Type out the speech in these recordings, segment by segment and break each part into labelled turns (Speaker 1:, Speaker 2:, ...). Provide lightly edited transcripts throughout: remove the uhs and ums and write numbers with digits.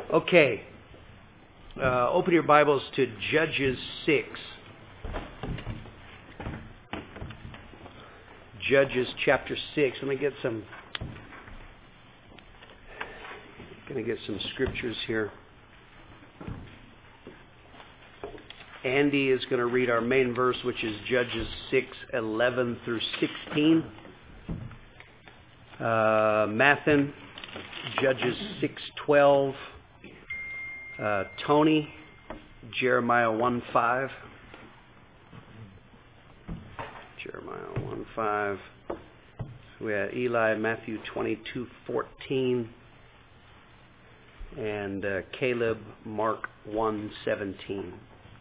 Speaker 1: Okay. Open your Bibles to Judges 6. Judges chapter 6. Let me get some scriptures here. Andy is going to read our main verse, which is Judges 6:11 through 16. Mathen, Judges 6:12. Tony, Jeremiah 1:5. Jeremiah 1:5. We have Eli, Matthew 22:14. And Caleb, Mark 1:17.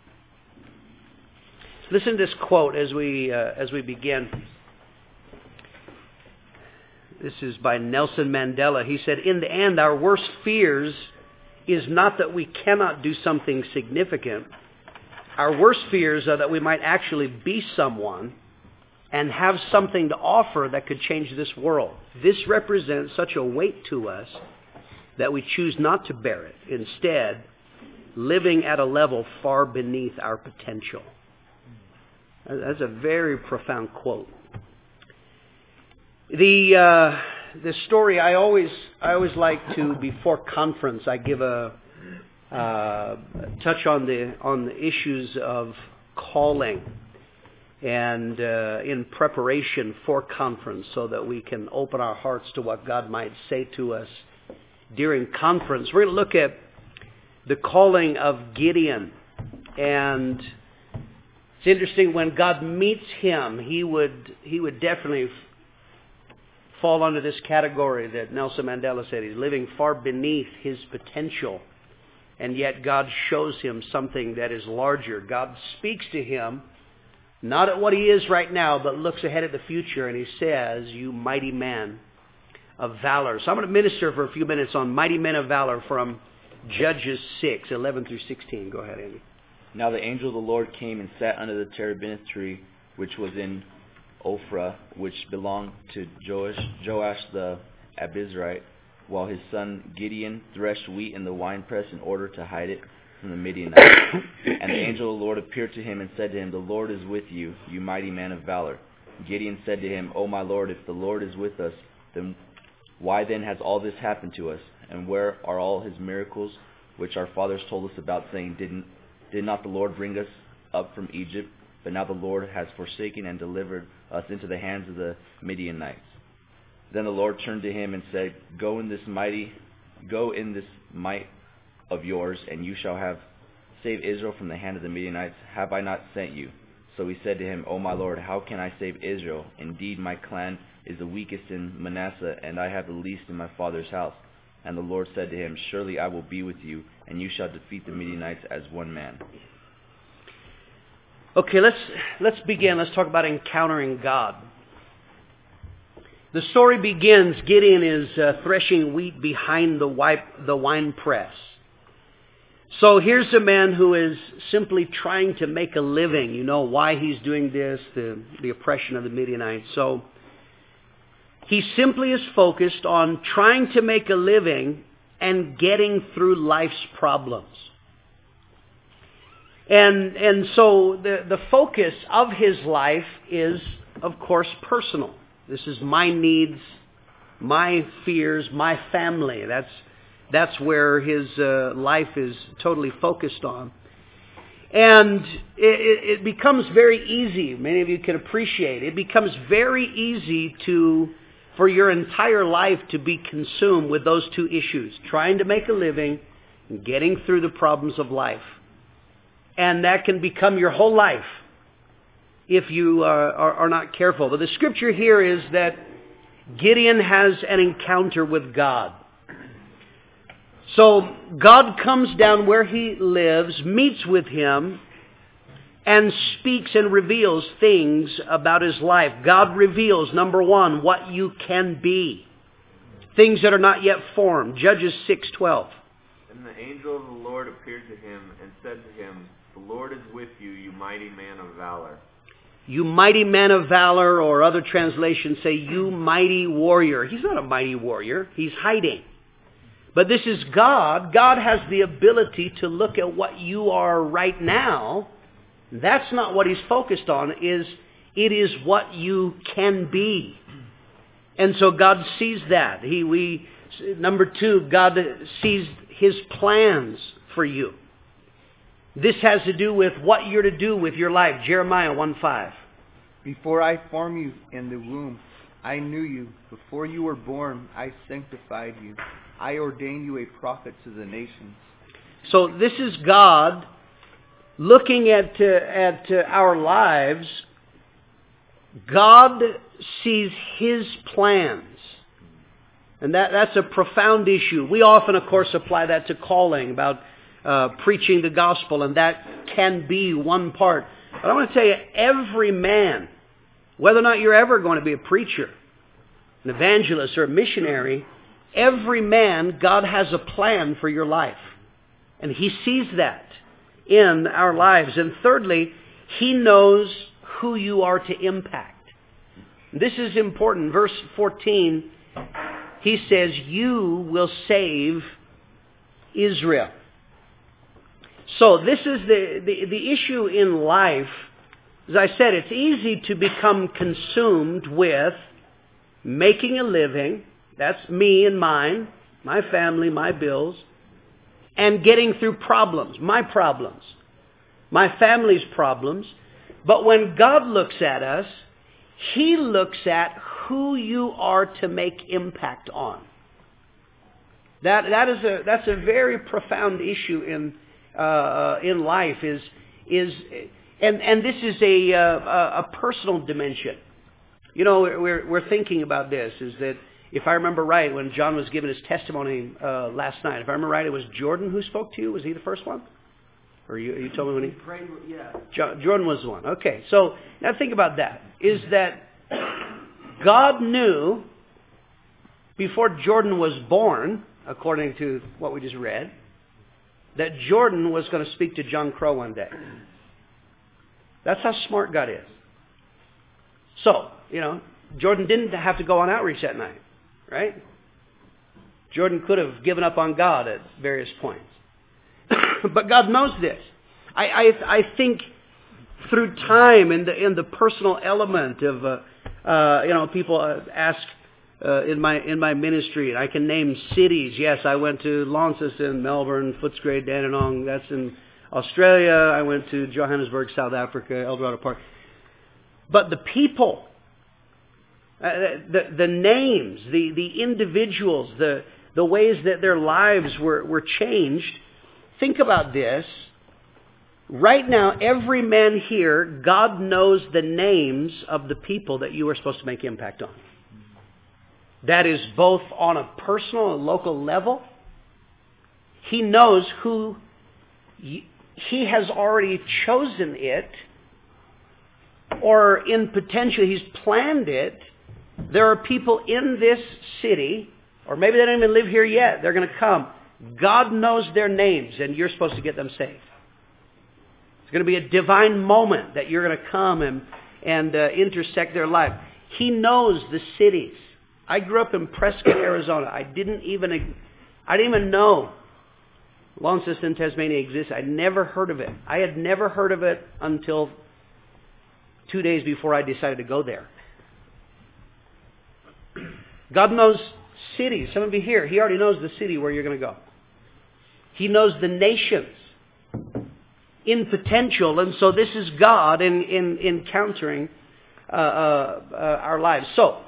Speaker 1: Listen to this quote as we begin. This is by Nelson Mandela. He said, "In the end, our worst fears is not that we cannot do something significant. Our worst fears are that we might actually be someone and have something to offer that could change this world. This represents such a weight to us that we choose not to bear it, instead living at a level far beneath our potential." That's a very profound quote. The story I always like to, before conference, I give a touch on the issues of calling and in preparation for conference, so that we can open our hearts to what God might say to us during conference. We're going to look at the calling of Gideon, and it's interesting, when God meets him, he would definitely fall under this category that Nelson Mandela said. He's living far beneath his potential, and yet God shows him something that is larger. God speaks to him, not at what he is right now, but looks ahead at the future, and he says, "You mighty man of valor." So I'm going to minister for a few minutes on mighty men of valor from Judges 6:11 through 16. Go ahead, Andy.
Speaker 2: Now the angel of the Lord came and sat under the terebinth tree, which was in Ophrah, which belonged to Joash the Abizrite, while his son Gideon threshed wheat in the winepress in order to hide it from the Midianites. And the angel of the Lord appeared to him and said to him, "The Lord is with you, you mighty man of valor." Gideon said to him, "O my Lord, if the Lord is with us, then why then has all this happened to us? And where are all his miracles which our fathers told us about, saying, Did not the Lord bring us up from Egypt? But now the Lord has forsaken and delivered us into the hands of the Midianites." Then the Lord turned to him and said, Go in this might of yours, and you shall save Israel from the hand of the Midianites. Have I not sent you? So he said to him, "O my Lord, how can I save Israel? Indeed, my clan is the weakest in Manasseh, and I have the least in my father's house." And the Lord said to him, "Surely I will be with you, and you shall defeat the Midianites as one man."
Speaker 1: Okay, let's begin. Let's talk about encountering God. The story begins, Gideon is threshing wheat behind the wine press. So here's a man who is simply trying to make a living. You know why he's doing this, the oppression of the Midianites. So he simply is focused on trying to make a living and getting through life's problems. And so the focus of his life is, of course, personal. This is my needs, my fears, my family. That's where his life is totally focused on. And it becomes very easy. Many of you can appreciate it. It becomes very easy for your entire life to be consumed with those two issues: trying to make a living and getting through the problems of life. And that can become your whole life if you are not careful. But the scripture here is that Gideon has an encounter with God. So God comes down where he lives, meets with him, and speaks and reveals things about his life. God reveals, number one, what you can be. Things that are not yet formed. Judges 6:12.
Speaker 3: And the angel of the Lord appeared to him and said to him, "The Lord is with you, you mighty man of valor."
Speaker 1: You mighty man of valor, or other translations say, you mighty warrior. He's not a mighty warrior. He's hiding. But this is God. God has the ability to look at what you are right now. That's not what He's focused on. It is what you can be. And so God sees that. Number two, God sees His plans for you. This has to do with what you're to do with your life. Jeremiah 1:5.
Speaker 4: Before I formed you in the womb, I knew you. Before you were born, I sanctified you. I ordained you a prophet to the nations.
Speaker 1: So this is God looking at our lives. God sees His plans. And that's a profound issue. We often, of course, apply that to calling, about preaching the gospel, and that can be one part. But I want to tell you, every man, whether or not you're ever going to be a preacher, an evangelist, or a missionary, every man, God has a plan for your life. And He sees that in our lives. And thirdly, He knows who you are to impact. This is important. Verse 14, He says, you will save Israel. So this is the issue in life. As I said, it's easy to become consumed with making a living. That's me and mine, my family, my bills, and getting through problems, my family's problems. But when God looks at us, He looks at who you are to make impact on. That's a very profound issue in life. And this is a personal dimension. You know, we're thinking about this. Is that, if I remember right, when John was giving his testimony last night, if I remember right, it was Jordan who spoke to you. Was he the first one? Or you told me when he
Speaker 5: prayed? Yeah.
Speaker 1: Jordan was the one. Okay, so now think about that. Is that God knew before Jordan was born, according to what we just read, that Jordan was going to speak to John Crow one day. That's how smart God is. So, Jordan didn't have to go on outreach that night, right? Jordan could have given up on God at various points. But God knows this. I think through time in the personal element of people ask in my ministry, and I can name cities. Yes, I went to Launceston, Melbourne, Footscray, Dandenong. That's in Australia. I went to Johannesburg, South Africa, Eldorado Park. But the people, the names, the individuals, the ways that their lives were changed. Think about this. Right now, every man here, God knows the names of the people that you are supposed to make impact on. That is both on a personal and local level. He knows who He has already chosen it, or in potential He's planned it. There are people in this city, or maybe they don't even live here yet. They're going to come. God knows their names, and you're supposed to get them saved. It's going to be a divine moment that you're going to come and intersect their life. He knows the cities. I grew up in Prescott, Arizona. I didn't even know Launceston, Tasmania exists. I'd never heard of it. I had never heard of it until 2 days before I decided to go there. God knows cities. Some of you here, He already knows the city where you're going to go. He knows the nations in potential. And so this is God in encountering our lives. So,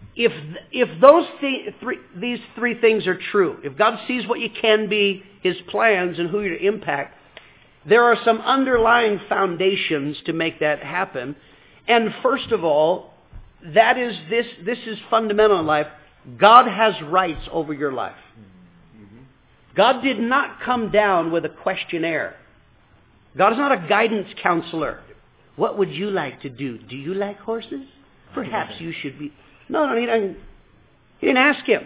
Speaker 1: if these three things are true, if God sees what you can be, His plans, and who you're to impact, there are some underlying foundations to make that happen. And first of all, that is this is fundamental in life. God has rights over your life. God did not come down with a questionnaire. God is not a guidance counselor. What would you like to do? Do you like horses? Perhaps you should be... No, He didn't ask him.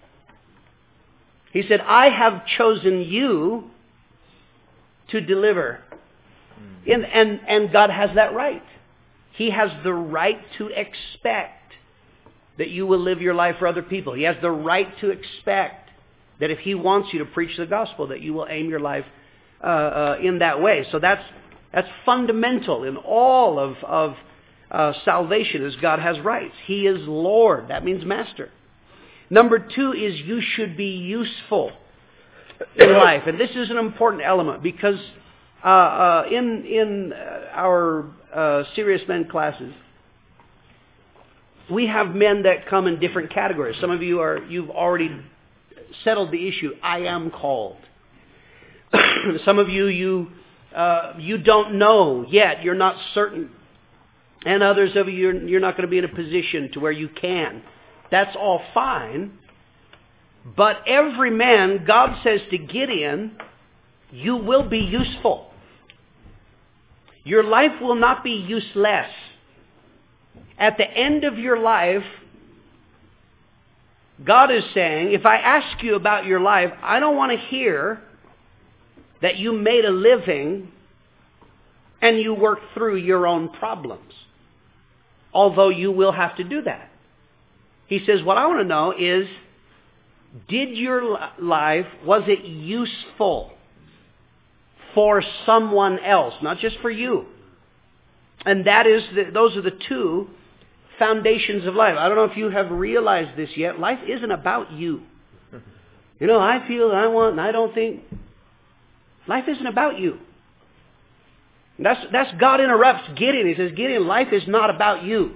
Speaker 1: He said, I have chosen you to deliver. And God has that right. He has the right to expect that you will live your life for other people. He has the right to expect That if He wants you to preach the gospel, that you will aim your life in that way. So that's fundamental in all of salvation, is God has rights. He is Lord. That means master. Number 2 is you should be useful in life. And this is an important element because in our serious men classes, we have men that come in different categories. Some of you've already settled the issue. I am called. Some of you don't know yet. You're not certain. And others of you're not going to be in a position to where you can. That's all fine. But every man, God says to Gideon, you will be useful. Your life will not be useless. At the end of your life, God is saying, if I ask you about your life, I don't want to hear that you made a living and you worked through your own problems. Although you will have to do that. He says, what I want to know is, did your life, was it useful for someone else, not just for you? And those are the 2 foundations of life. I don't know if you have realized this yet. Life isn't about you. I feel, I want, and I don't think. Life isn't about you. That's God interrupts Gideon. He says, Gideon, life is not about you.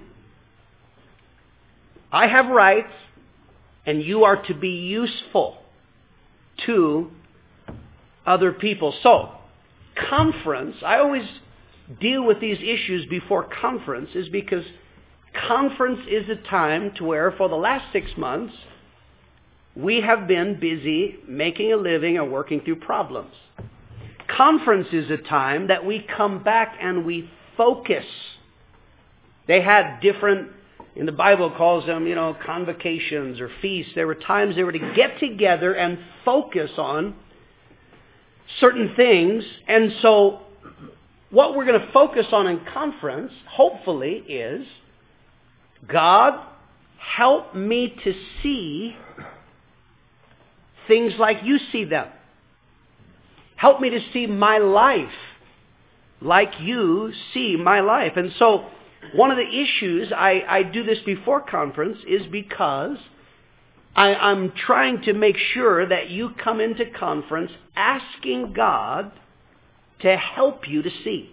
Speaker 1: I have rights, and you are to be useful to other people. So, conference, I always deal with these issues before conference, is because conference is a time to where for the last 6 months, we have been busy making a living and working through problems. Conference is a time that we come back and we focus. They had different, in the Bible calls them, convocations or feasts. There were times they were to get together and focus on certain things. And so what we're going to focus on in conference, hopefully, is God, help me to see things like you see them. Help me to see my life like you see my life. And so one of the issues, I do this before conference, is because I'm trying to make sure that you come into conference asking God to help you to see.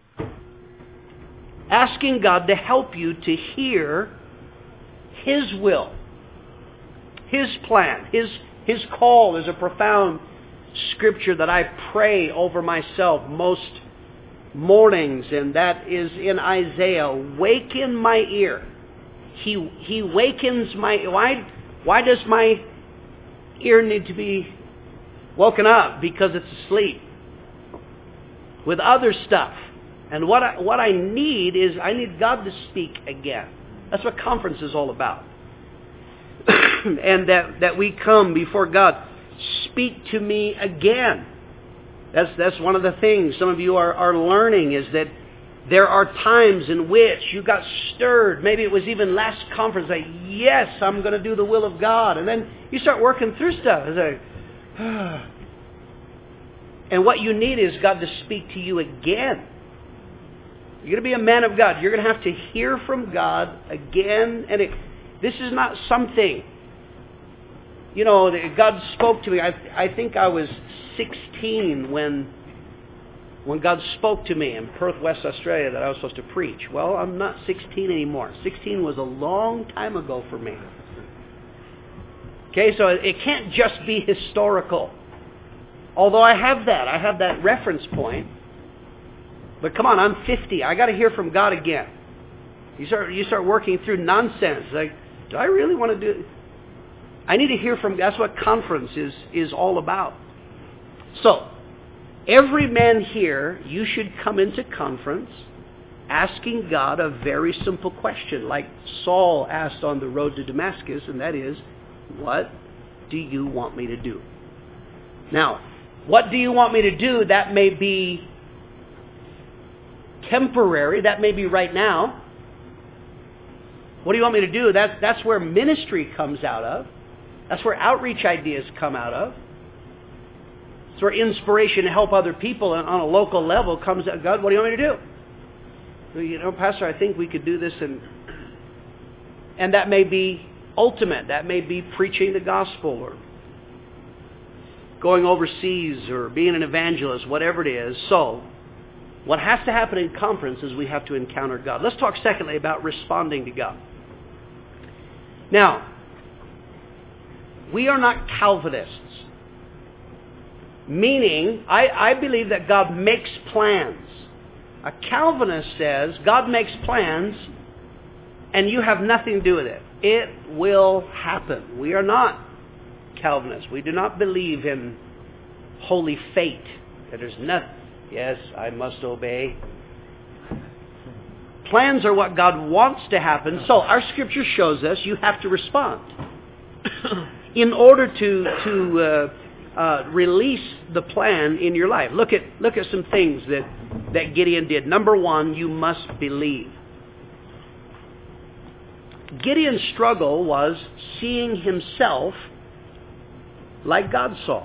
Speaker 1: Asking God to help you to hear His will, His plan, His call is a profound scripture that I pray over myself most mornings, and that is in Isaiah. Waken my ear. He wakens my... Why does my ear need to be woken up? Because it's asleep with other stuff. And what I need is, I need God to speak again. That's what conference is all about. And that we come before God. Speak to me again. That's one of the things some of you are learning, is that there are times in which you got stirred. Maybe it was even last conference, like, yes, I'm going to do the will of God. And then you start working through stuff. It's like, and what you need is God to speak to you again. You're going to be a man of God. You're going to have to hear from God again. And this is not something... God spoke to me. I think I was 16 when God spoke to me in Perth, West Australia, that I was supposed to preach. Well, I'm not 16 anymore. 16 was a long time ago for me. Okay, so it can't just be historical. Although I have that reference point. But come on, I'm 50. I got to hear from God again. You start working through nonsense. Like, do I really want to do it? I need to hear from... That's what conference is all about. So, every man here, you should come into conference asking God a very simple question, like Saul asked on the road to Damascus, and that is, what do you want me to do? Now, what do you want me to do? That may be temporary. That may be right now. What do you want me to do? That's where ministry comes out of. That's where outreach ideas come out of. It's where inspiration to help other people on a local level comes out. God, what do you want me to do? You know, Pastor, I think we could do this. And that may be ultimate. That may be preaching the gospel or going overseas or being an evangelist, whatever it is. So, what has to happen in conference is we have to encounter God. Let's talk secondly about responding to God. Now, we are not Calvinists. Meaning, I believe that God makes plans. A Calvinist says God makes plans and you have nothing to do with it. It will happen. We are not Calvinists. We do not believe in holy fate. That there's nothing. Yes, I must obey. Plans are what God wants to happen. So our scripture shows us you have to respond. In order to release the plan in your life. Look at some things that Gideon did. Number one, you must believe. Gideon's struggle was seeing himself like God saw.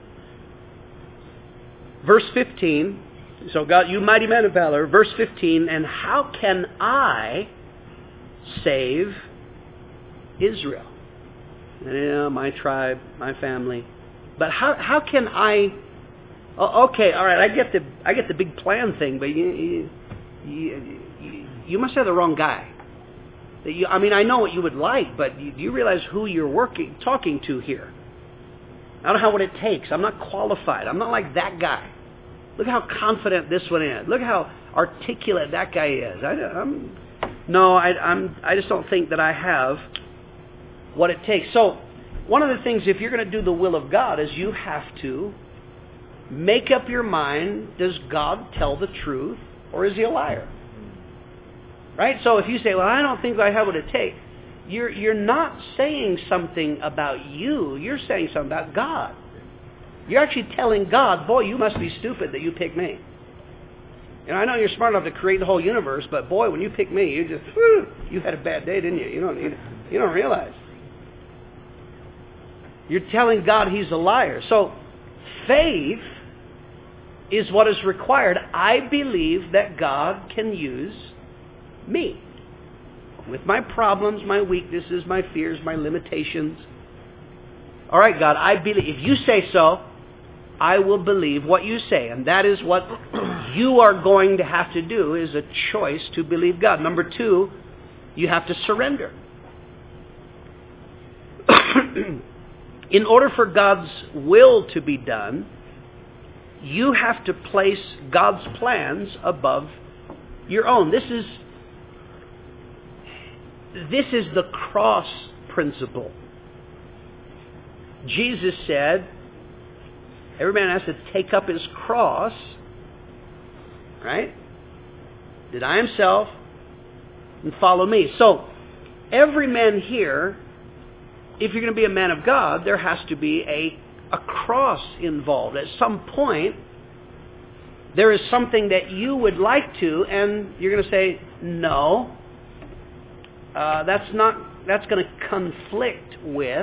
Speaker 1: Verse 15, so God, you mighty man of valor. Verse 15, and how can I save Israel? Yeah, my tribe, my family. But how can I? Okay, all right. I get the big plan thing, but you must have the wrong guy. I know what you would like, but do you realize who you're talking to here? I don't know what it takes. I'm not qualified. I'm not like that guy. Look how confident this one is. Look how articulate that guy is. I just don't think that I have what it takes. So, one of the things, if you're going to do the will of God, is you have to make up your mind, does God tell the truth or is he a liar? Right? So if you say, well, I don't think I have what it takes, you're not saying something about you. You're saying something about God. You're actually telling God, boy, you must be stupid that you picked me. And I know you're smart enough to create the whole universe, but boy, when you picked me, you had a bad day, didn't you? You don't realize. You're telling God he's a liar. So faith is what is required. I believe that God can use me with my problems, my weaknesses, my fears, my limitations. All right, God, I believe. If you say so, I will believe what you say. And that is what you are going to have to do, is a choice to believe God. Number two, you have to surrender. In order for God's will to be done, you have to place God's plans above your own. This is the cross principle. Jesus said, every man has to take up his cross, right? Deny himself and follow me. So, every man here, if you're going to be a man of God, there has to be a cross involved. At some point, there is something that you would like to, and you're going to say, no, that's going to conflict with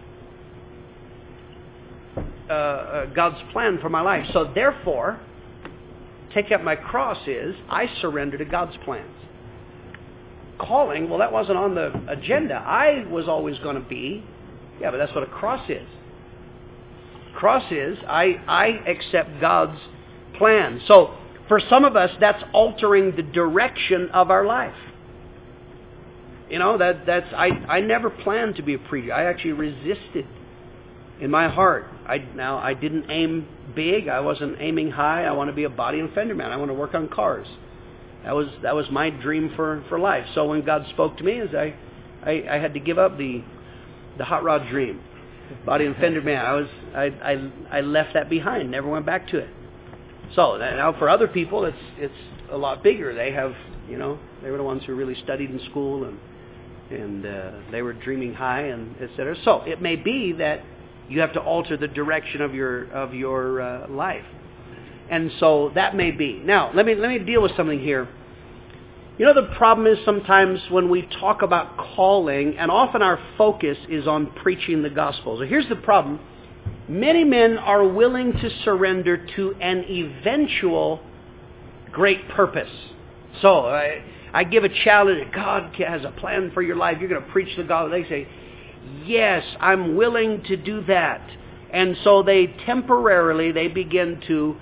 Speaker 1: God's plan for my life. So therefore, take up my cross is, I surrender to God's plans. Calling, well, that wasn't on the agenda. I was always going to be, yeah, but that's what a cross is. Cross is, I accept God's plan. So, for some of us, that's altering the direction of our life. You know, I never planned to be a preacher. I actually resisted in my heart. I didn't aim big. I wasn't aiming high. I want to be a body and fender man. I want to work on cars. That was my dream for life. So when God spoke to me, I had to give up the hot rod dream, body and fender man. I left that behind. Never went back to it. So now for other people, it's a lot bigger. They have, they were the ones who really studied in school and they were dreaming high and etc. So it may be that you have to alter the direction of your life. And so that may be. Now, let me deal with something here. You know, the problem is sometimes when we talk about calling, and often our focus is on preaching the gospel. So here's the problem. Many men are willing to surrender to an eventual great purpose. So I give a challenge. God has a plan for your life. You're going to preach the gospel. They say, yes, I'm willing to do that. And so they begin to,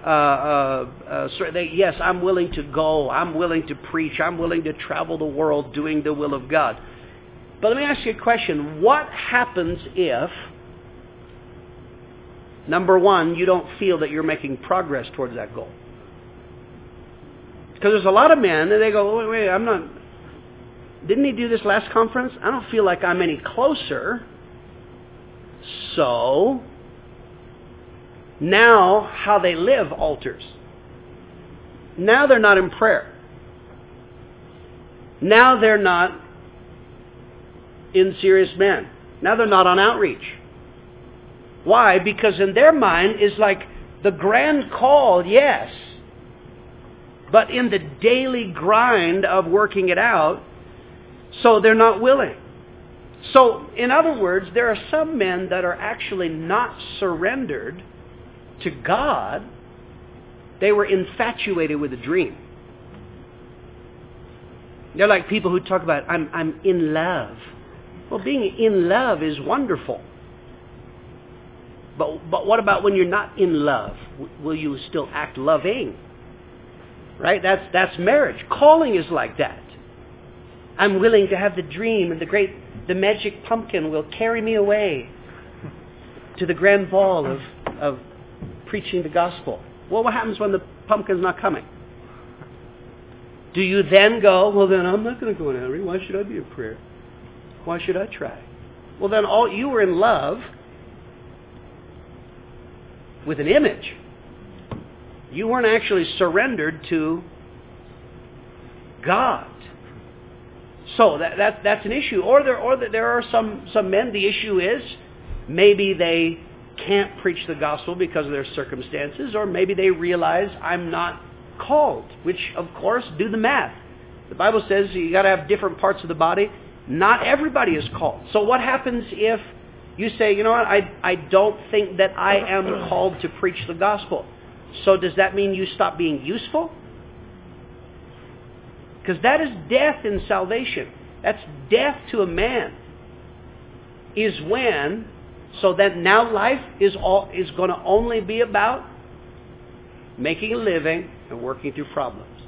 Speaker 1: yes, I'm willing to go. I'm willing to preach. I'm willing to travel the world doing the will of God. But let me ask you a question. What happens if, number one, you don't feel that you're making progress towards that goal? Because there's a lot of men, and they go, wait, I'm not, didn't he do this last conference? I don't feel like I'm any closer. So, now how they live alters. Now they're not in prayer. Now they're not in serious men. Now they're not on outreach. Why? Because in their mind is like the grand call, yes. But in the daily grind of working it out, so they're not willing. So, in other words, there are some men that are actually not surrendered to God. They were infatuated with a dream. They're like people who talk about, I'm in love. Well, being in love is wonderful. But what about when you're not in love? Will you still act loving? Right? That's marriage. Calling is like that. I'm willing to have the dream, and the magic pumpkin will carry me away to the grand ball of preaching the gospel. Well, what happens when the pumpkin's not coming? Do you then go, well then I'm not going to go in outreach. Why should I be in prayer? Why should I try? Well then you were in love with an image. You weren't actually surrendered to God. So that's an issue. Or there are some men, the issue is maybe they can't preach the gospel because of their circumstances, or maybe they realize I'm not called, which of course, do the math. The Bible says you got to have different parts of the body. Not everybody is called. So what happens if you say, you know what, I don't think that I am called to preach the gospel. So does that mean you stop being useful? Because that is death in salvation. That's death to a man. Is when, so that now life is going to only be about making a living and working through problems.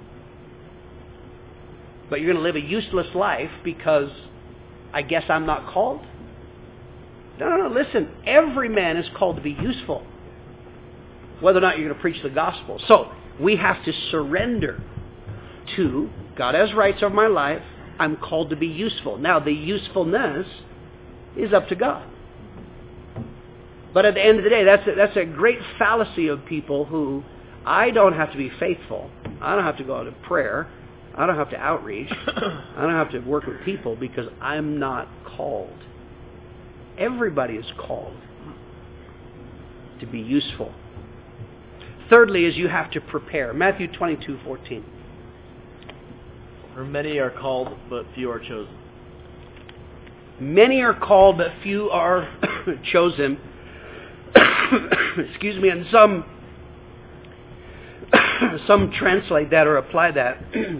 Speaker 1: But you're going to live a useless life because I guess I'm not called? No, listen. Every man is called to be useful, whether or not you're going to preach the gospel. So we have to surrender to God has rights over my life. I'm called to be useful. Now the usefulness is up to God. But at the end of the day, that's a great fallacy of people who, I don't have to be faithful. I don't have to go to prayer. I don't have to outreach. I don't have to work with people because I'm not called. Everybody is called to be useful. Thirdly is you have to prepare. Matthew 22:14.
Speaker 5: For many are called, but few are chosen.
Speaker 1: Many are called, but few are chosen. Excuse me, and some translate that or apply that.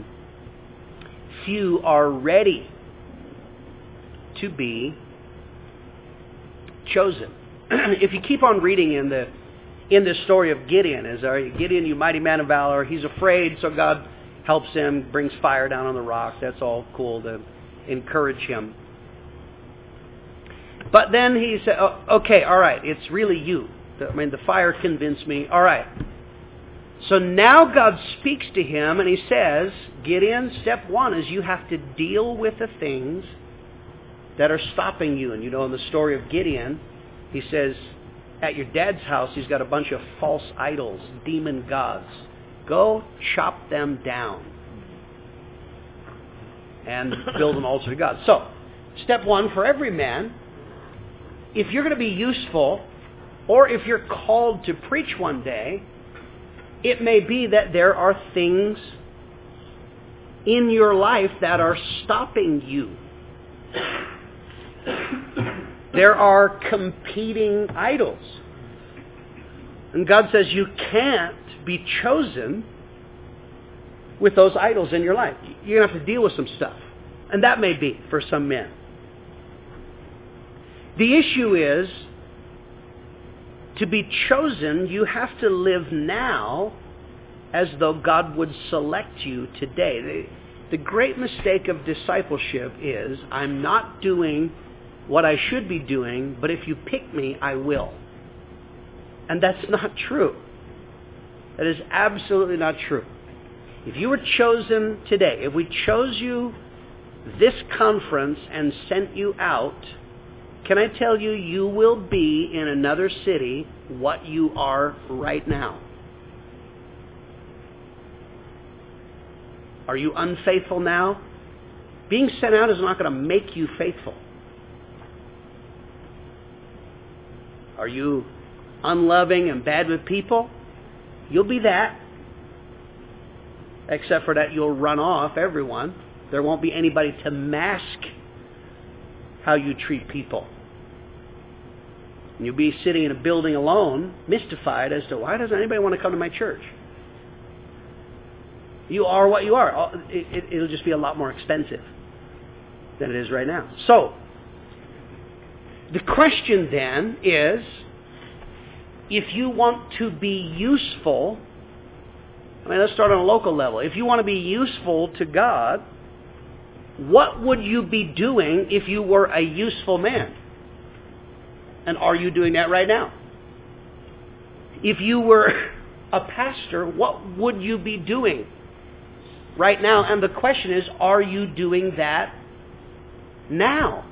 Speaker 1: Few are ready to be chosen. If you keep on reading in the story of Gideon, Gideon, you mighty man of valor, he's afraid, so God helps him, brings fire down on the rock. That's all cool to encourage him. But then he said, okay, all right, it's really you. The fire convinced me. All right. So now God speaks to him and he says, Gideon, step one is you have to deal with the things that are stopping you. And you know in the story of Gideon, he says, at your dad's house, he's got a bunch of false idols, demon gods. Go chop them down and build an altar to God. So, step one for every man, if you're going to be useful, or if you're called to preach one day, it may be that there are things in your life that are stopping you. There are competing idols. And God says you can't be chosen with those idols in your life. You're going to have to deal with some stuff. And that may be for some men. The issue is, to be chosen, you have to live now as though God would select you today. The great mistake of discipleship is, I'm not doing what I should be doing, but if you pick me, I will. And that's not true. That is absolutely not true. If you were chosen today, if we chose you this conference and sent you out, can I tell you, you will be in another city what you are right now. Are you unfaithful now? Being sent out is not going to make you faithful. Are you unloving and bad with people? You'll be that. Except for that you'll run off everyone. There won't be anybody to mask how you treat people. And you'll be sitting in a building alone, mystified as to why doesn't anybody want to come to my church? You are what you are. It'll just be a lot more expensive than it is right now. So, the question then is, if you want to be useful, let's start on a local level. If you want to be useful to God, what would you be doing if you were a useful man? And are you doing that right now? If you were a pastor, what would you be doing right now? And the question is, are you doing that now?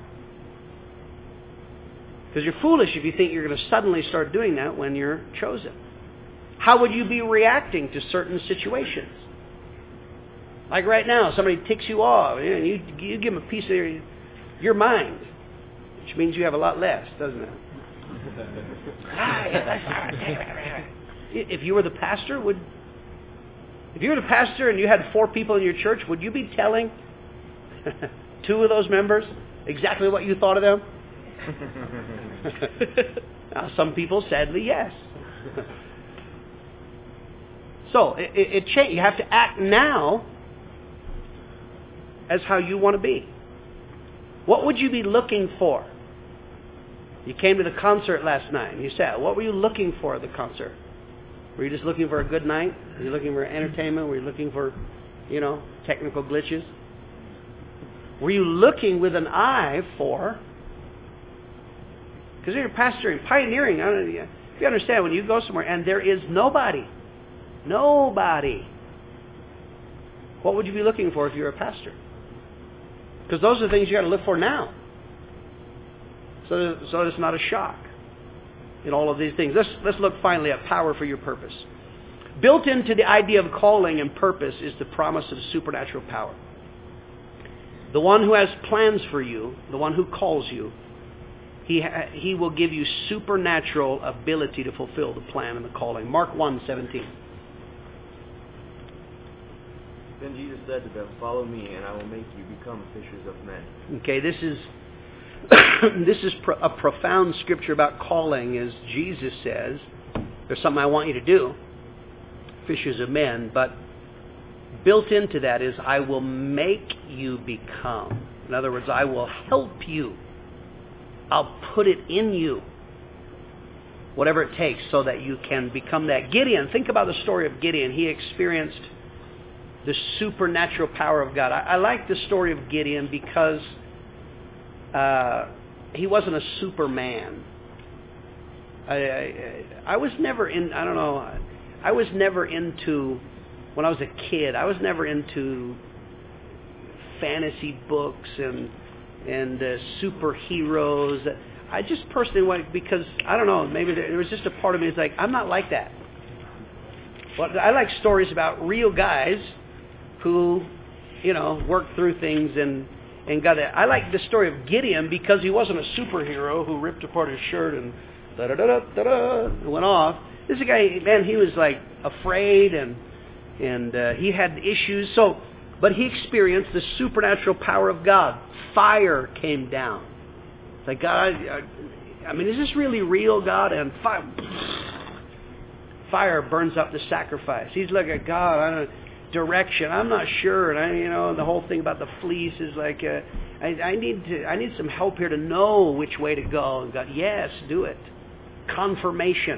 Speaker 1: Because you're foolish if you think you're going to suddenly start doing that when you're chosen. How would you be reacting to certain situations? Like right now, somebody ticks you off, and you give them a piece of your mind, which means you have a lot less, doesn't it? If you were the pastor, and you had 4 people in your church, would you be telling 2 of those members exactly what you thought of them? Now, some people, sadly, yes. So, it changes. You have to act now as how you want to be. What would you be looking for? You came to the concert last night and you sat. What were you looking for at the concert? Were you just looking for a good night? Were you looking for entertainment? Were you looking for, technical glitches? Were you looking with an eye for... Because you're pastoring, pioneering. You understand, when you go somewhere and there is nobody, what would you be looking for if you're a pastor? Because those are the things you got to look for now. So it's not a shock in all of these things. Let's look finally at power for your purpose. Built into the idea of calling and purpose is the promise of supernatural power. The one who has plans for you, the one who calls you, he will give you supernatural ability to fulfill the plan and the calling. Mark 1:17.
Speaker 3: Then Jesus said to them, "Follow me, and I will make you become fishers of men."
Speaker 1: Okay, this is a profound scripture about calling. As Jesus says, there's something I want you to do, fishers of men, but built into that is, I will make you become. In other words, I will help you. I'll put it in you, whatever it takes, so that you can become that. Gideon, think about the story of Gideon. He experienced the supernatural power of God. I like the story of Gideon because he wasn't a superman. I was never into, when I was a kid, I was never into fantasy books and superheroes. I just personally went because, I don't know, maybe there was just a part of me that's like, I'm not like that. But I like stories about real guys who, worked through things and got it. I like the story of Gideon because he wasn't a superhero who ripped apart his shirt and went off. This is a guy, man, he was like afraid and he had issues. So But he experienced the supernatural power of God. Fire came down. It's like, God, I mean, is this really real, God? And fire burns up the sacrifice. He's like, God, I don't know, direction. I'm not sure. And the whole thing about the fleece is like, I need some help here to know which way to go. And God, yes, do it. Confirmation.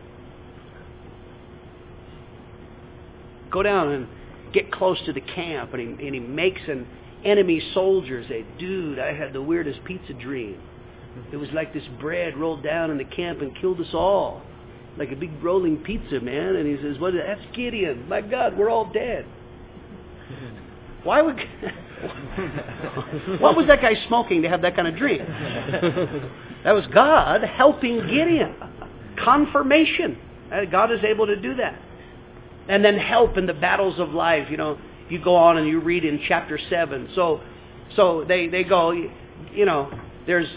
Speaker 1: Go down and get close to the camp, and he makes an enemy soldier say, dude, I had the weirdest pizza dream. It was like this bread rolled down in the camp and killed us all. Like a big rolling pizza, man. And he says, what is that? That's Gideon. My God, we're all dead. Why would... What was that guy smoking to have that kind of dream? That was God helping Gideon. Confirmation. God is able to do that. And then help in the battles of life. You go on and you read in chapter 7. So they go, there's...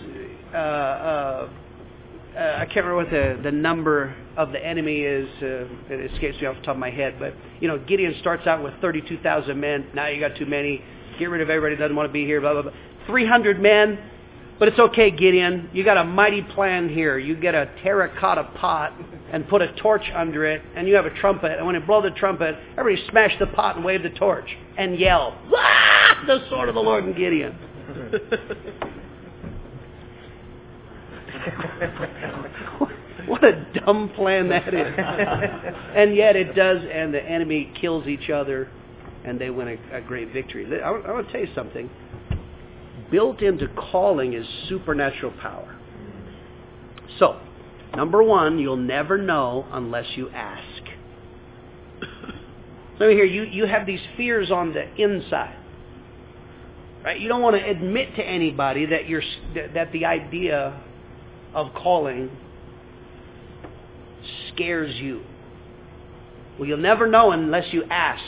Speaker 1: I can't remember what the number of the enemy is. It escapes me off the top of my head. But, Gideon starts out with 32,000 men. Now you got too many. Get rid of everybody who doesn't want to be here, blah, blah, blah. 300 men. But it's okay, Gideon. You got a mighty plan here. You get a terracotta pot and put a torch under it, and you have a trumpet. And when you blow the trumpet, everybody smash the pot and wave the torch and yell, "Ah, the sword of the Lord!" and Gideon. What a dumb plan that is. And yet it does, and the enemy kills each other, and they win a great victory. I want to tell you something. Built into calling is supernatural power. So, number one, you'll never know unless you ask. So here, you have these fears on the inside. Right? You don't want to admit to anybody that the idea of calling scares you. Well, you'll never know unless you ask.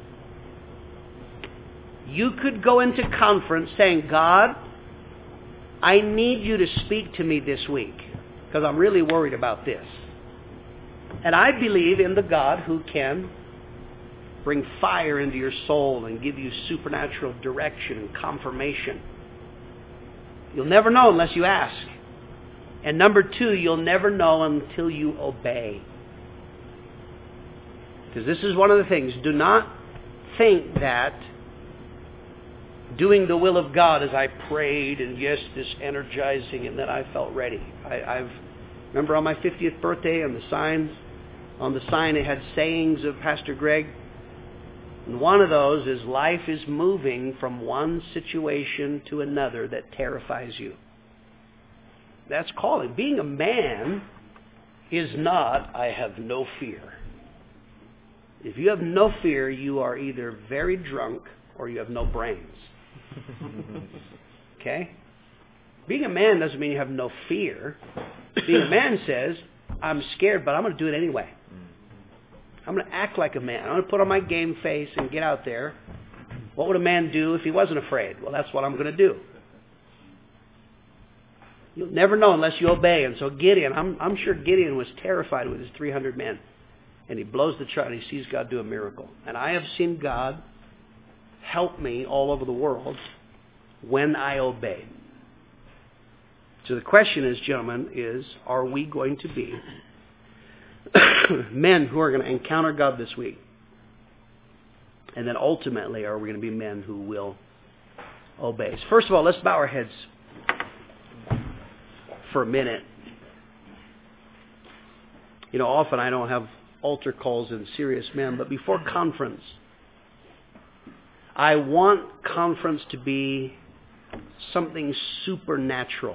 Speaker 1: You could go into conference saying, God, I need you to speak to me this week because I'm really worried about this. And I believe in the God who can bring fire into your soul and give you supernatural direction and confirmation. You'll never know unless you ask. And number two, you'll never know until you obey. Because this is one of the things. Do not think that doing the will of God as I prayed and yes, this energizing, and then I felt ready. I remember on my 50th birthday on the sign it had sayings of Pastor Greg. And one of those is life is moving from one situation to another that terrifies you. That's calling. Being a man is not, I have no fear. If you have no fear, you are either very drunk or you have no brains. Okay? Being a man doesn't mean you have no fear. Being a man says, I'm scared, but I'm going to do it anyway. I'm going to act like a man. I'm going to put on my game face and get out there. What would a man do if he wasn't afraid? Well, that's what I'm going to do. You'll never know unless you obey. And so Gideon, I'm sure Gideon was terrified with his 300 men. And he blows the trumpet and he sees God do a miracle. And I have seen God help me all over the world when I obey. So the question is, gentlemen, are we going to be men who are going to encounter God this week? And then ultimately, are we going to be men who will obey? So first of all, let's bow our heads for a minute. Often I don't have altar calls in serious men, but before conference, I want conference to be something supernatural.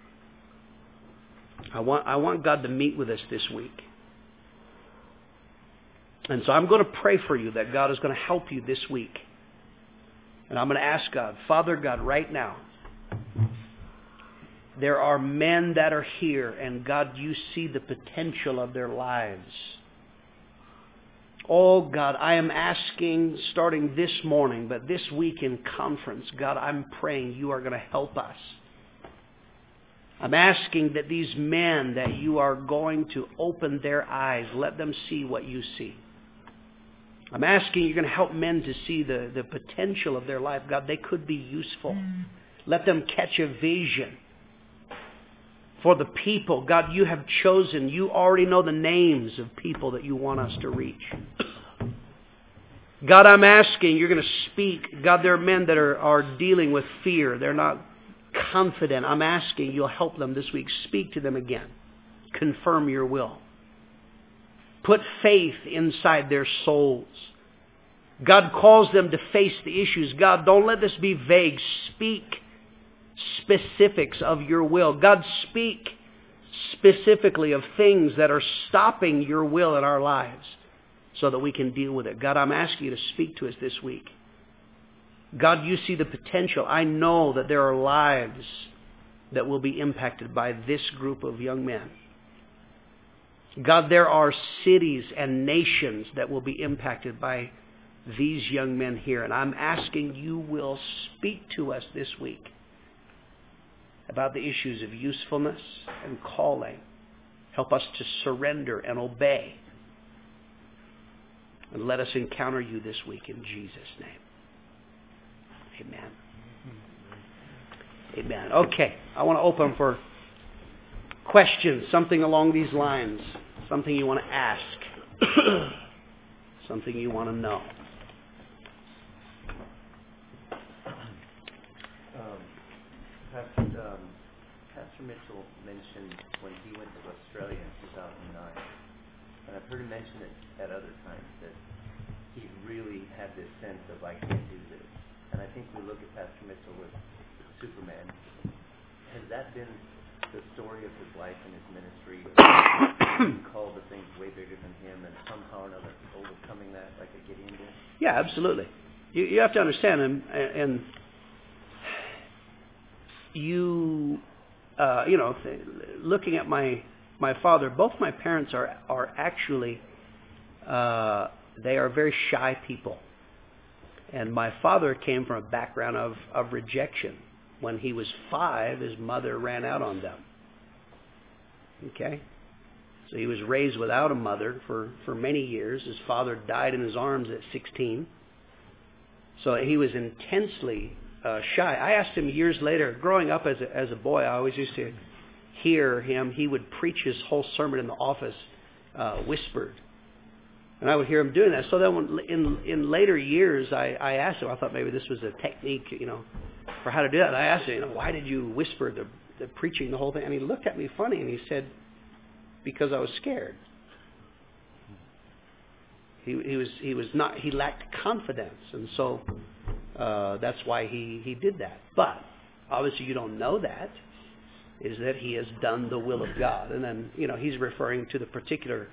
Speaker 1: I want God to meet with us this week. And so I'm going to pray for you that God is going to help you this week. And I'm going to ask God, Father God, right now, there are men that are here, and God, you see the potential of their lives. Oh, God, I am asking, starting this morning, but this week in conference, God, I'm praying you are going to help us. I'm asking that these men, that you are going to open their eyes, let them see what you see. I'm asking you're going to help men to see the potential of their life. God, they could be useful. Let them catch a vision for the people. God, you have chosen. You already know the names of people that you want us to reach. God, I'm asking, you're going to speak. God, there are men that are dealing with fear. They're not confident. I'm asking you'll help them this week. Speak to them again. Confirm your will. Put faith inside their souls. God calls them to face the issues. God, don't let this be vague. Speak specifics of your will. God, speak specifically of things that are stopping your will in our lives so that we can deal with it. God, I'm asking you to speak to us this week. God, you see the potential. I know that there are lives that will be impacted by this group of young men. God, there are cities and nations that will be impacted by these young men here. And I'm asking you will speak to us this week about the issues of usefulness and calling. Help us to surrender and obey. And let us encounter you this week in Jesus' name. Amen. Amen. Okay, I want to open for questions, something along these lines, something you want to ask, something you want to know.
Speaker 6: Pastor Mitchell mentioned when he went to Australia in 2009, and I've heard him mention it at other times, that he really had this sense of, I can't do this. And I think we look at Pastor Mitchell with Superman. Has that been the story of his life and his ministry? He called the things way bigger than him, and somehow or another overcoming that like a Gideon did?
Speaker 1: Yeah, absolutely. You have to understand, and looking at my father, both my parents are actually, they are very shy people. And my father came from a background of rejection. When he was 5, his mother ran out on them. Okay? So he was raised without a mother for many years. His father died in his arms at 16. So he was intensely shy. I asked him years later, growing up as a boy, I always used to hear him. He would preach his whole sermon in the office whispered. And I would hear him doing that. So then in later years, I asked him, I thought maybe this was a technique, for how to do that. And I asked him, why did you whisper the preaching, the whole thing? And he looked at me funny and he said, because I was scared. He lacked confidence. And so that's why he did that. But obviously you don't know that, is that he has done the will of God. And then, he's referring to the particular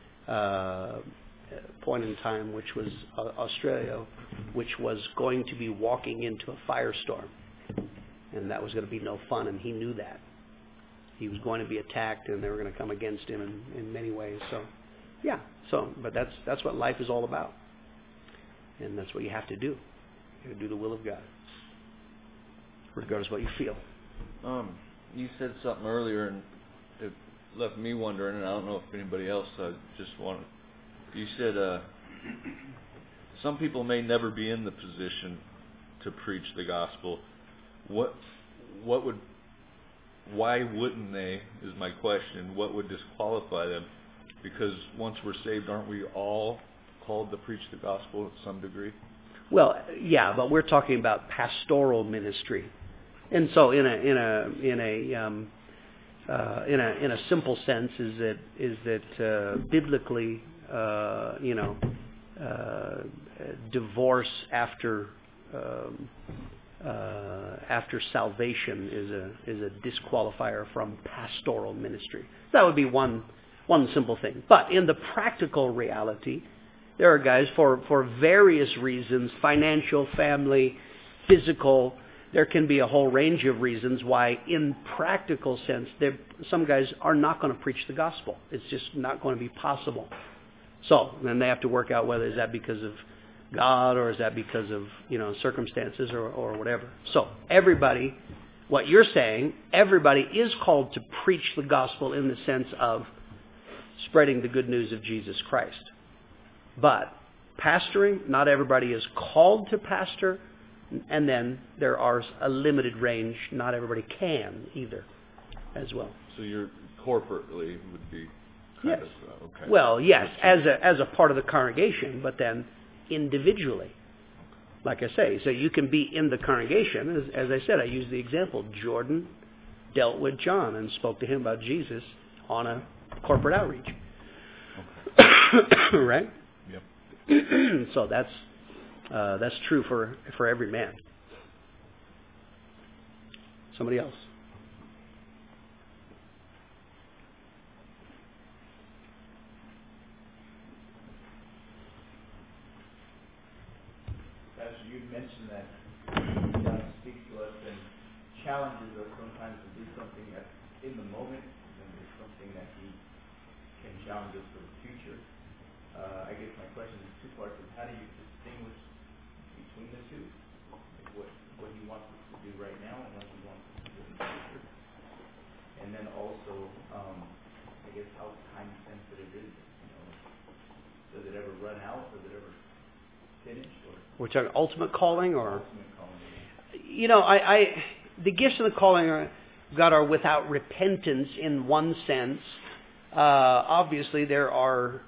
Speaker 1: point in time, which was Australia, which was going to be walking into a firestorm. And that was going to be no fun, and he knew that. He was going to be attacked, and they were going to come against him in many ways. So, yeah. But that's what life is all about. And that's what you have to do. You have to do the will of God, regardless of what you feel.
Speaker 7: You said something earlier, and it left me wondering, and I don't know if anybody else, you said some people may never be in the position to preach the gospel. Why wouldn't they, is my question. What would disqualify them? Because once we're saved, aren't we all called to preach the gospel to some degree?
Speaker 1: Well, yeah, but we're talking about pastoral ministry. And so in a simple sense is that biblically, divorce after salvation is a disqualifier from pastoral ministry. That would be one simple thing. But in the practical reality, there are guys for various reasons, financial, family, physical. There can be a whole range of reasons why, in practical sense, some guys are not going to preach the gospel. It's just not going to be possible. So then they have to work out whether is that because of God or is that because of circumstances or whatever. So everybody, what you're saying, everybody is called to preach the gospel in the sense of spreading the good news of Jesus Christ. But pastoring. Not everybody is called to pastor. And then there are a limited range. Not everybody can either as well.
Speaker 7: So you're corporately would be kind of, okay.
Speaker 1: Well, yes, as a part of the congregation, but then individually. Like I say, so you can be in the congregation. As I said, I used the example. Jordan dealt with John and spoke to him about Jesus on a corporate outreach. Okay. Right? Yep. So that's true for every man. Somebody else.
Speaker 8: Pastor, you mentioned that God speaks to us and challenges us sometimes to do something that's in the moment, and then there's something that He can challenge us for the future. I guess my question is two parts. How do you distinguish between the two? Like what He wants us to do right now and what He wants us to do in the future? And then also, I guess how time sensitive is it? Does it ever run out? Does it ever finish?
Speaker 1: We're talking ultimate calling, or
Speaker 8: Ultimate calling.
Speaker 1: The gifts of the calling of God are without repentance in one sense. Obviously, there are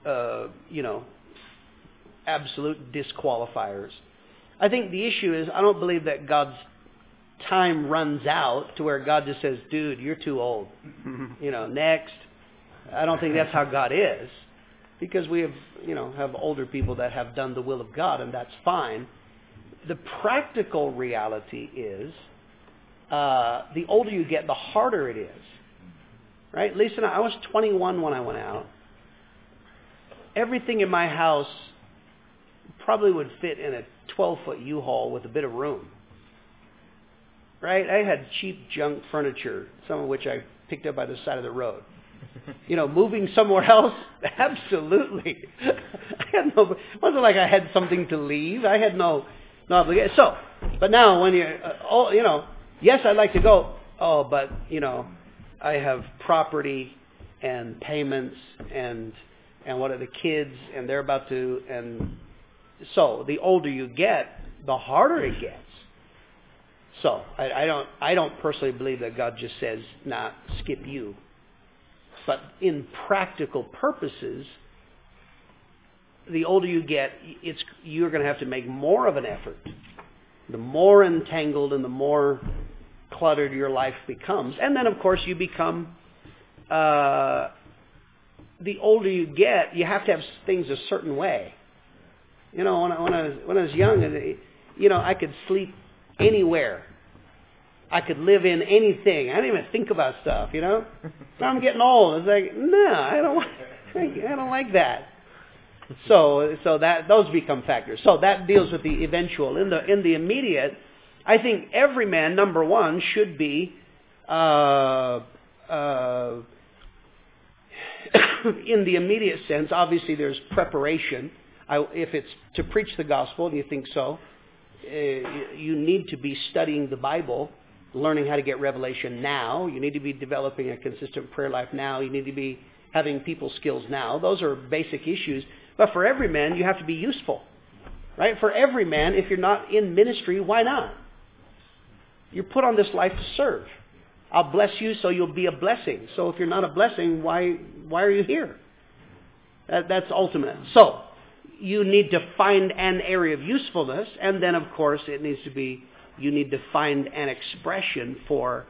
Speaker 1: absolute disqualifiers. I think the issue is I don't believe that God's time runs out to where God just says, "Dude, you're too old." Next. I don't think that's how God is. Because we have older people that have done the will of God, and that's fine. The practical reality is, the older you get, the harder it is. Right? Lisa, I was 21 when I went out. Everything in my house probably would fit in a 12-foot U-Haul with a bit of room. Right? I had cheap junk furniture, some of which I picked up by the side of the road. Moving somewhere else? Absolutely. It wasn't like I had something to leave. I had no obligation. So, but now when yes, I'd like to go. Oh, but, I have property and payments and what are the kids and they're about to, and so the older you get, the harder it gets. So, I don't personally believe that God just says, nah, skip you. But in practical purposes, the older you get, you're going to have to make more of an effort. The more entangled and the more cluttered your life becomes. And then, of course, you become, the older you get, you have to have things a certain way. When I was young, I could sleep anywhere. I could live in anything. I didn't even think about stuff, Now I'm getting old. It's like, no, I don't like that. So that those become factors. So that deals with the eventual. In the immediate, I think every man, number one, should be in the immediate sense. Obviously, there's preparation. If it's to preach the gospel, and you think so, you need to be studying the Bible. Learning how to get revelation now. You need to be developing a consistent prayer life now. You need to be having people skills now. Those are basic issues. But for every man, you have to be useful. Right? For every man, if you're not in ministry, why not? You're put on this life to serve. I'll bless you so you'll be a blessing. So if you're not a blessing, why are you here? That's ultimate. So you need to find an area of usefulness, and then, of course, it needs to be you need to find an expression for,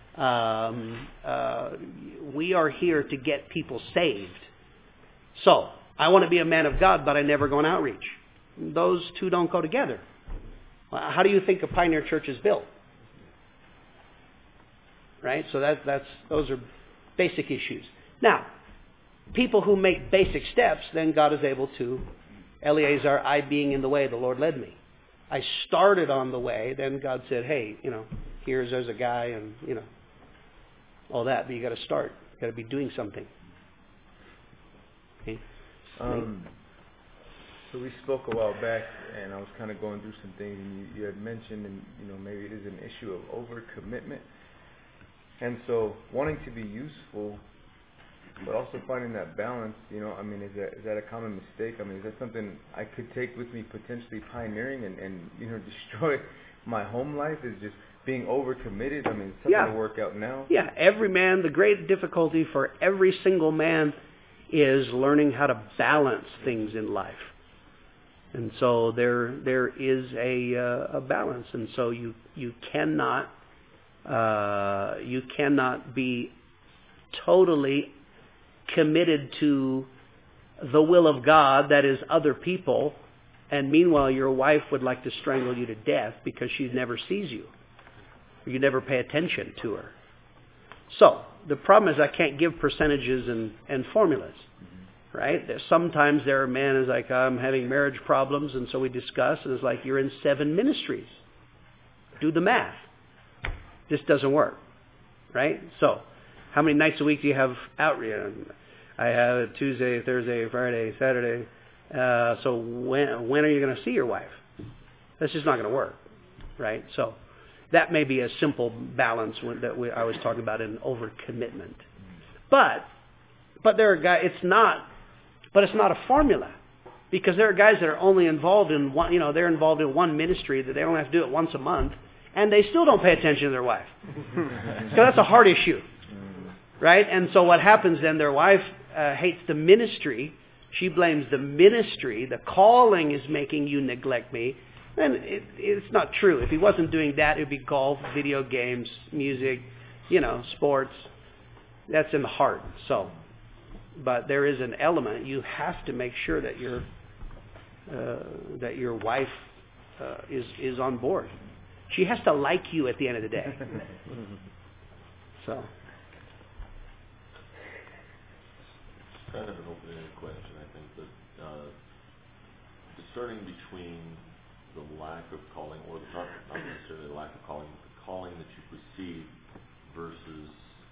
Speaker 1: we are here to get people saved. So, I want to be a man of God, but I never go on outreach. Those two don't go together. How do you think a Pioneer Church is built? Right? So those are basic issues. Now, people who make basic steps, then God is able to, Eleazar, I being in the way, the Lord led me. I started on the way, then God said, hey, there's a guy and, all that, but you got to start. You got to be doing something. Okay?
Speaker 9: So we spoke a while back, and I was kind of going through some things, and you had mentioned, and maybe it is an issue of overcommitment. And so wanting to be useful, but also finding that balance, you know, I mean, is that a common mistake? I mean, is that something I could take with me potentially pioneering and you know, destroy my home life, is just being overcommitted? I mean, it's something to work out now.
Speaker 1: Yeah, every man, the great difficulty for every single man is learning how to balance things in life. And so there is a balance, and so you cannot be totally committed to the will of God, that is other people, and meanwhile your wife would like to strangle you to death because she never sees you. You never pay attention to her. So the problem is I can't give percentages and formulas. Right? Sometimes there are men who's like, I'm having marriage problems, and so we discuss, and it's like, you're in 7 ministries. Do the math. This doesn't work. Right? So, how many nights a week do you have outreach? I have Tuesday, Thursday, Friday, Saturday. So when are you going to see your wife? That's just not going to work. Right? So, that may be a simple balance I was talking about in overcommitment. But there are guys, it's not a formula, because there are guys that are only involved in one, you know, they're involved in one ministry that they only have to do it once a month, and they still don't pay attention to their wife. So that's a hard issue, right? And so what happens then, their wife hates the ministry. She blames the ministry. The calling is making you neglect me. And it's not true. If he wasn't doing that, it would be golf, video games, music, you know, sports. That's in the heart. So, but there is an element. You have to make sure that your wife is on board. She has to like you at the end of the day. So,
Speaker 10: kind of an open-ended question. I think that discerning between the lack of calling, or not necessarily the lack of calling, but the calling that you receive versus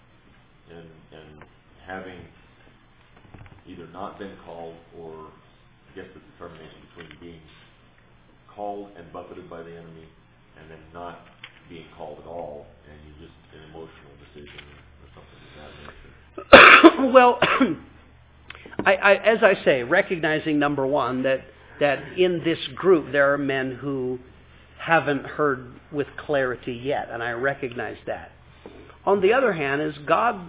Speaker 10: and having either not been called, or I guess the determination between being called and buffeted by the enemy and then not being called at all, and you just an emotional decision or something of that nature.
Speaker 1: Well, as I say, recognizing, number one, that in this group there are men who haven't heard with clarity yet, and I recognize that. On the other hand, is God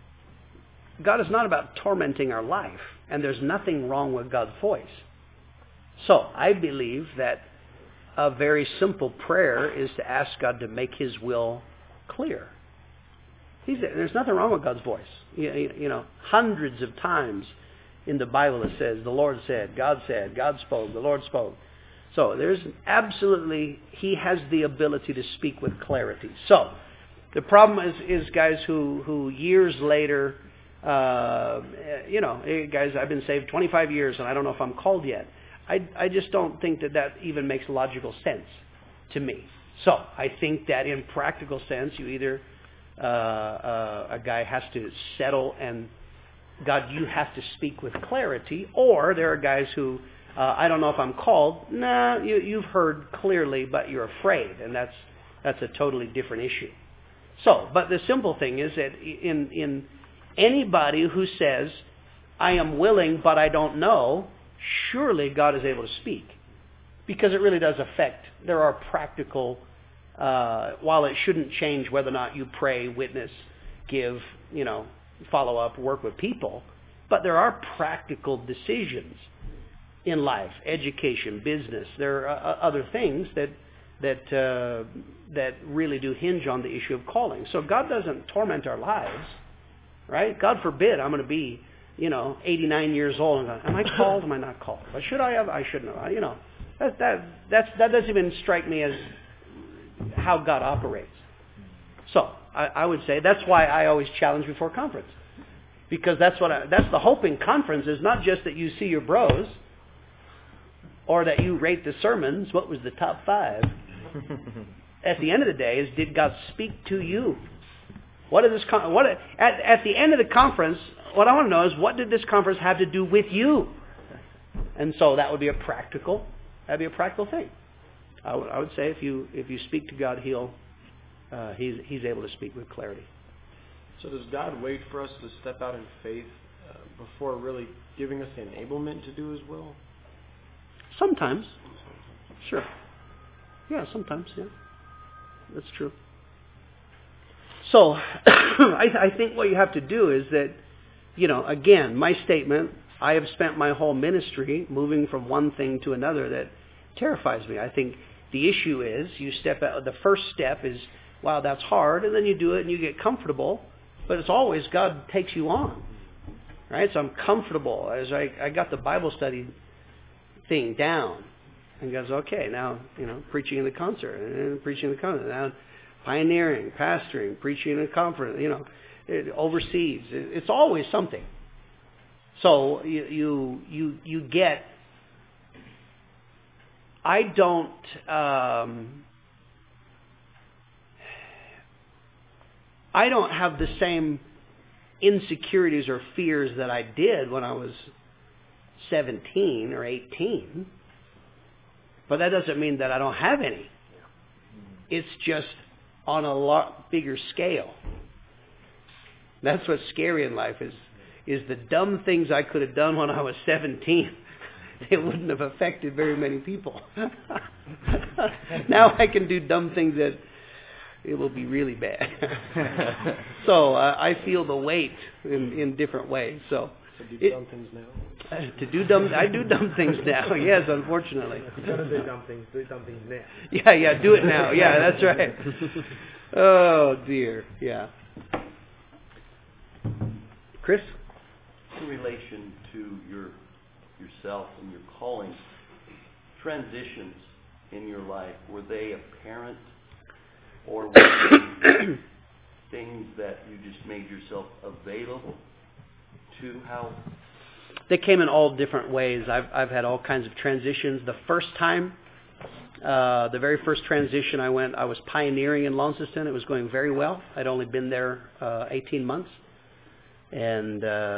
Speaker 1: is not about tormenting our life, and there's nothing wrong with God's voice. So I believe that a very simple prayer is to ask God to make His will clear. There's nothing wrong with God's voice. You know, hundreds of times in the Bible it says, the Lord said, God spoke, the Lord spoke. So there's absolutely, He has the ability to speak with clarity. So the problem is guys who years later, you know, hey guys, I've been saved 25 years and I don't know if I'm called yet. I just don't think that even makes logical sense to me. So I think that in practical sense, you either a guy has to settle and God, you have to speak with clarity, or there are guys who I don't know if I'm called. Nah, you've heard clearly, but you're afraid, and that's a totally different issue. So, but the simple thing is that in anybody who says, I am willing, but I don't know, surely God is able to speak. Because it really does affect, there are practical, while it shouldn't change whether or not you pray, witness, give, you know, follow up, work with people, but there are practical decisions in life, education, business. There are other things that really do hinge on the issue of calling. So God doesn't torment our lives, right? God forbid I'm going to be, 89 years old and am I called? Am I not called? Should I have? I shouldn't have. That doesn't even strike me as how God operates. So I would say that's why I always challenge before conference, because that's the hope in conference is not just that you see your bros or that you rate the sermons. What was the top 5? At the end of the day, is did God speak to you? At the end of the conference, what I want to know is what did this conference have to do with you? And so that would be a practical thing. I would say if you speak to God, He's able to speak with clarity.
Speaker 5: So does God wait for us to step out in faith
Speaker 11: before really giving us the enablement to do His will?
Speaker 1: Sometimes. Sure. Yeah, sometimes, yeah. That's true. So, I think what you have to do is that, again, my statement, I have spent my whole ministry moving from one thing to another that terrifies me. I think the issue is you step out, the first step is, wow, that's hard, and then you do it and you get comfortable, but it's always God takes you on. Right? So I'm comfortable as I got the Bible study thing down. And goes, okay, now, preaching in the concert, and preaching in the concert, now pioneering, pastoring, preaching in a conference, overseas. It's always something. So you get, I don't have the same insecurities or fears that I did when I was 17 or 18. But that doesn't mean that I don't have any. It's just on a lot bigger scale. That's what's scary in life is the dumb things I could have done when I was 17. They wouldn't have affected very many people. Now I can do dumb things that it will be really bad. So I feel the weight in different ways. So
Speaker 11: do dumb things now.
Speaker 1: I do dumb things now. Yes, unfortunately.
Speaker 11: Instead of do dumb things now.
Speaker 1: Yeah, do it now. Yeah, that's right. Oh dear. Yeah. Chris?
Speaker 12: In relation to yourself and your calling, transitions in your life, were they apparent, or were they things that you just made yourself available to? How?
Speaker 1: They came in all different ways. I've had all kinds of transitions. The first time, the very first transition I was pioneering in Launceston. It was going very well. I'd only been there 18 months. And,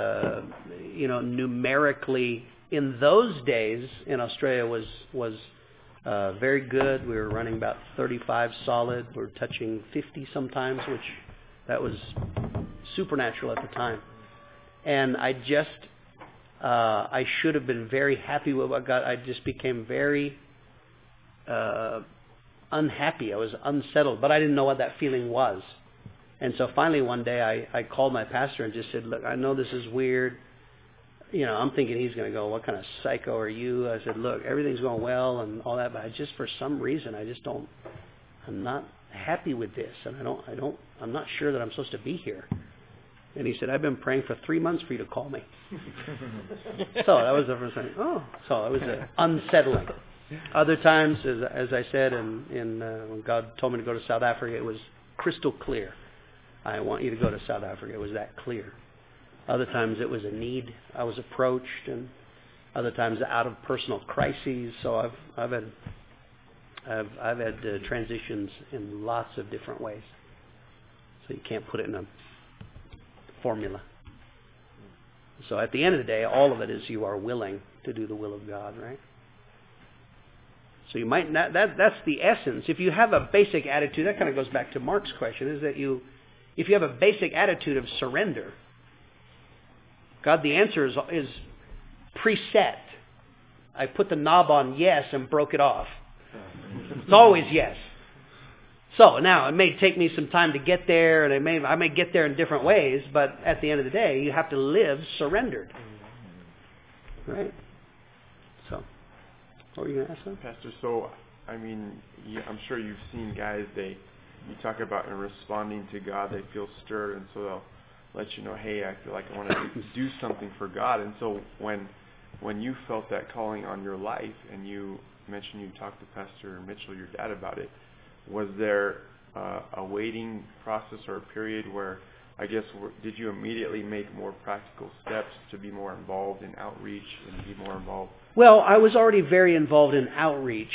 Speaker 1: numerically, in those days in Australia was very good. We were running about 35 solid. We were touching 50 sometimes, which that was supernatural at the time. And I should have been very happy with what God. I just became very unhappy. I was unsettled, but I didn't know what that feeling was. And so finally one day I called my pastor and just said, look, I know this is weird. I'm thinking he's going to go, what kind of psycho are you? I said, look, everything's going well and all that, but I just, for some reason, I'm not happy with this. And I'm not sure that I'm supposed to be here. And he said, I've been praying for 3 months for you to call me. So that was the first time. So it was unsettling. Other times, as I said, when God told me to go to South Africa, it was crystal clear. I want you to go to South Africa. It was that clear. Other times it was a need. I was approached, and other times out of personal crises. So I've had transitions in lots of different ways. So you can't put it in a formula. So at the end of the day, all of it is you are willing to do the will of God, right? So you might not. That's the essence. If you have a basic attitude, that kind of goes back to Mark's question: is that if you have a basic attitude of surrender, God, the answer is preset. I put the knob on yes and broke it off. It's always yes. So now it may take me some time to get there, and I may get there in different ways, but at the end of the day, you have to live surrendered, right? So, what were you going to ask them?
Speaker 13: Pastor, so I'm sure you've seen guys. You talk about in responding to God, they feel stirred, and so they'll let you know, hey, I feel like I want to do something for God. And so when you felt that calling on your life, and you mentioned you talked to Pastor Mitchell, your dad, about it, was there a waiting process or a period where, I guess, did you immediately make more practical steps to be more involved in outreach and be more involved?
Speaker 1: Well, I was already very involved in outreach.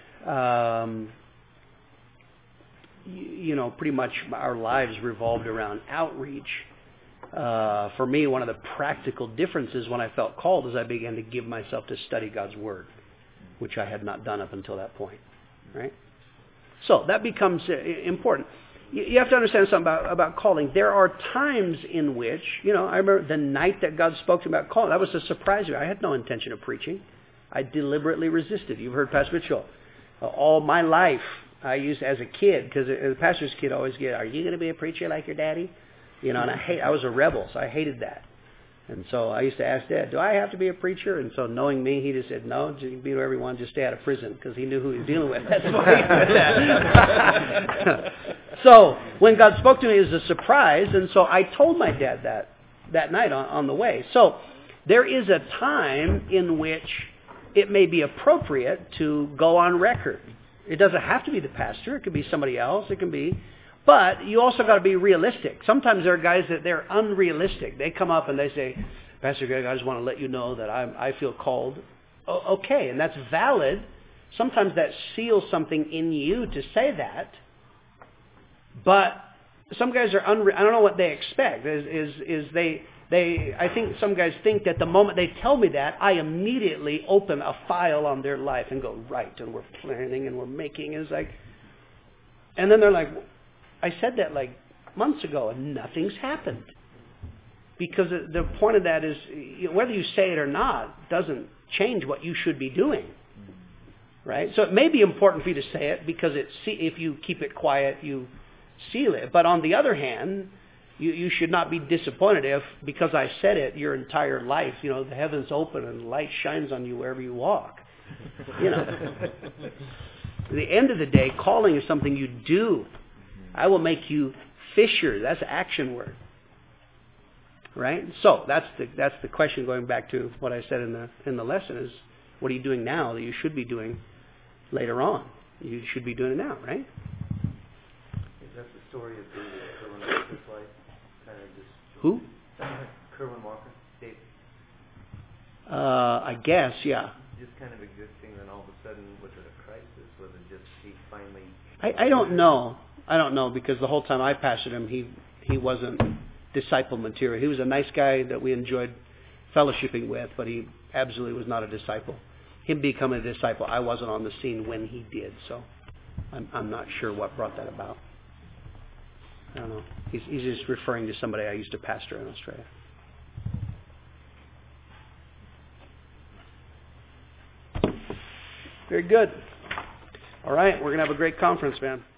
Speaker 1: Pretty much our lives revolved around outreach. For me, one of the practical differences when I felt called is I began to give myself to study God's Word, which I had not done up until that point, right? So that becomes important. you have to understand something about calling. There are times in which, I remember the night that God spoke to me about calling. That was a surprise to me. I had no intention of preaching. I deliberately resisted. You've heard Pastor Mitchell. All my life, I used as a kid, because the pastor's kid always get, "Are you going to be a preacher like your daddy?" And I was a rebel, so I hated that. And so I used to ask Dad, "Do I have to be a preacher?" And so knowing me, he just said, "No, you can be whatever you want, just stay out of prison," because he knew who he was dealing with. That's why he said that. So when God spoke to me, it was a surprise, and so I told my dad that night on the way. So there is a time in which it may be appropriate to go on record. It doesn't have to be the pastor. It could be somebody else. It can be. But you also got to be realistic. Sometimes there are guys that they're unrealistic. They come up and they say, "Pastor Greg, I just want to let you know that I feel called." Okay, and that's valid. Sometimes that seals something in you to say that. But some guys are I don't know what they expect. I think some guys think that the moment they tell me that, I immediately open a file on their life and go, "Right, and we're planning and we're making." And it's like, and then they're like, "I said that like months ago and nothing's happened." Because the point of that is, whether you say it or not doesn't change what you should be doing. Right? So it may be important for you to say it because if you keep it quiet, you seal it. But on the other hand, you should not be disappointed if, because I said it, your entire life, the heavens open and light shines on you wherever you walk. At the end of the day, calling is something you do. I will make you fishers. That's an action word. Right? So that's the question, going back to what I said in the lesson, is what are you doing now that you should be doing later on? You should be doing it now, right?
Speaker 6: Is that the story of David Kerwin Walker's life? Kind of just
Speaker 1: Who?
Speaker 6: Kerwin Walker, David.
Speaker 1: I guess, yeah.
Speaker 6: Just kind of existing, then all of a sudden, was it a crisis? Was it just he finally?
Speaker 1: I don't know. I don't know, because the whole time I pastored him, he wasn't disciple material. He was a nice guy that we enjoyed fellowshipping with, but he absolutely was not a disciple. Him becoming a disciple, I wasn't on the scene when he did, so I'm not sure what brought that about. I don't know. He's just referring to somebody I used to pastor in Australia. Very good. All right, we're going to have a great conference, man.